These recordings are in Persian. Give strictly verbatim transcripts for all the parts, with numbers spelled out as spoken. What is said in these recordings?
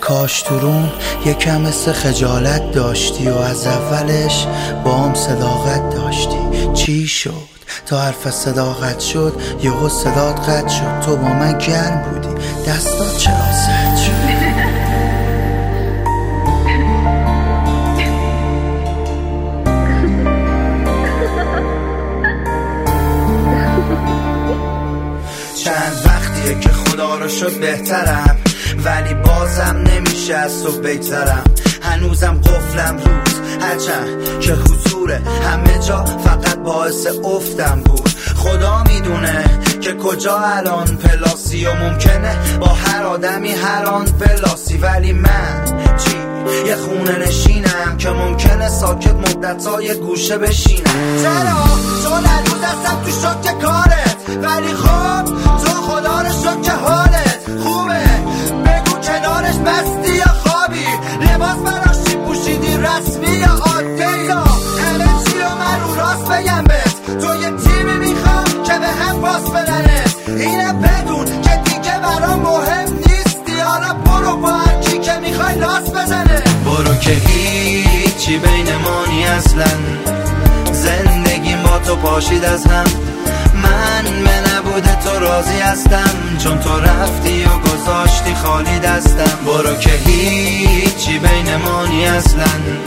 کاش تو روم یکم مثل خجالت داشتی و از اولش با هم صداقت داشتی. چی شد تا حرف صداقت شد یهو صدات قطع شد؟ تو با من گرم بودی دستات چرا سرد شد؟ چند وقتیه که خدا رو شد بهترم، ولی بازم نمیشه از تو بگذرم. هنوزم قفلم روز هرچند که حضور همه جا فقط باعث افتم بود. خدا میدونه که کجا الان پلاسی و ممکنه با هر آدمی هر آن پلاسی، ولی من چی؟ یه خونه نشینم که ممکنه ساکت مدت‌های گوشه بشینم. چرا؟ چون هنوز هستم تو شوک کارت، ولی خب تو خدا رو شد که حالت خوبه. بگو کنارش بستی یا خوابی، لباس براشی پوشیدی رسمی یا عادی، یا همه چی رو من رو راست بگم بهت. تو یه تیمی میخوام که به هم پاس بدنت، اینه بدون که دیگه برام مهم نیستی. حالا برو با هرکی که میخوای لاس بزنه. برو که هیچی بین ما نی اصلا، زندگیم با تو پاشید از هم. من به نبود تو راضی هستم، چون تو رفتی و گذاشتی خالی دستم. برو که هیچی بین ما نی اصلا،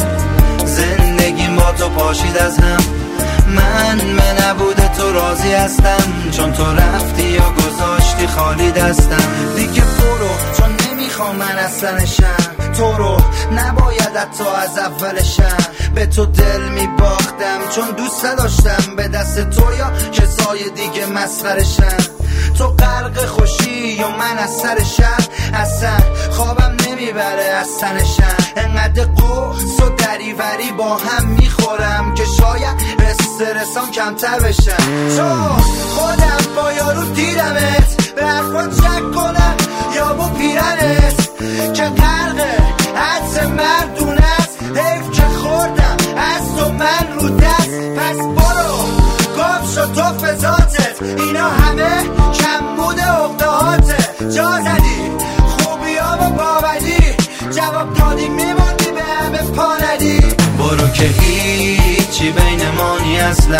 زندگیم با تو پاشید از هم. من به نبود تو راضی هستم، چون تو رفتی و گذاشتی خالی دستم. دیگه برو چون نمیخوام من اصلا نشم، تو رو نباید حتی از اولشم. به تو دل میباختم چون دوست داشتم به دست تو یا کسای دیگه مسخرشم. تو غرق خوشی و من از سر شهر، اصلا خوابم نمیبره از تنشم. انقدر قرص و دریوری با هم میخورم که شاید به استرسام کمتر بشم. چون خودم با یارو دیدمت، به حرفات شک کنم یا با پیرنت که غرق حدس مردون است. حیف که خوردم از تو من رو دست، پس برو گم شد تو فضاتت. اینا همه کم بوده اقدهاته. جا زدی خوبی ها و باوری، جواب دادی میماندی به همه پاندی. برو که هیچی بین ما نی اصلا،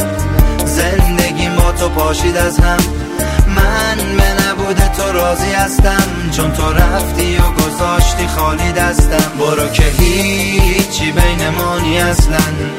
زندگیم با تو پاشید از هم. من به نبود تو راضی هستم، چون تو رفتی و گذاشتی خالی دستم. برو که هیچی بین ما نی اصلا،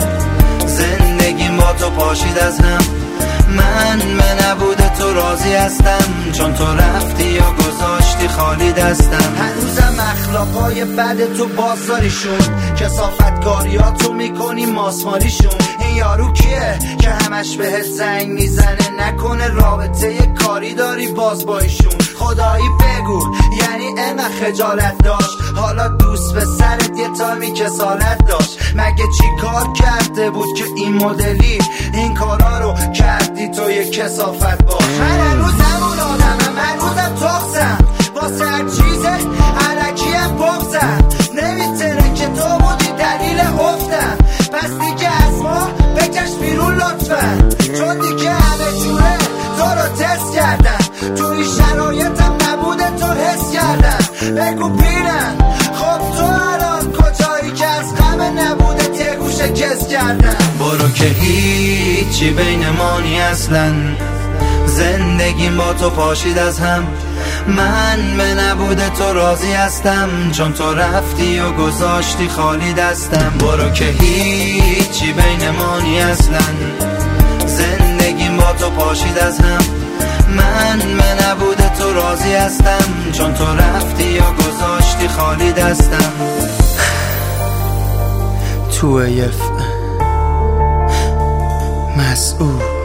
زندگیم با تو پاشید از هم. من به نبود تو راضی هستم، چون تو رفتی و گذاشتی خالی دستم. هنوزم اخلاقای بد تو بازاریشون، کثافتکاریاتو میکنی ماسمالیشون. این یارو کیه که همش بهت زنگ میزنه؟ نکنه رابطه کاری داری باز با ایشون؟ خدایی بگو یعنی اینقدر خجالت داشت؟ حالا دوست به سرت یه تایمی کسالت داشت؟ مگه چی کار کرده بود که این مدلی این کارا رو کردی تو یه کثافت باش؟ من هنوز همون آدمم، هنوزم تخصم واسه هر چیزه علکیم بغزم. نمیتونه که تو بودی دلیل افتم، پس دیگه از ما بکش بیرون لطفا، چون دیگه همه جوره تو رو تست کردم. توی شرایطم نبوده تو حس کردم. بگو پیرم خب تو الان کجایی که از غم نبوده یه گوشه کس کردم. برو که هیچی بین ما نی اصلا، زندگیم با تو پاشید از هم. من به نبود تو راضی هستم، چون تو رفتی و گذاشتی خالی دستم. برو که هیچی بین ما نی اصلا، زندگیم با تو پاشید از هم. من به نبود تو راضی هستم، چون تو رفتی و گذاشتی خالی دستم. تو یف مسئول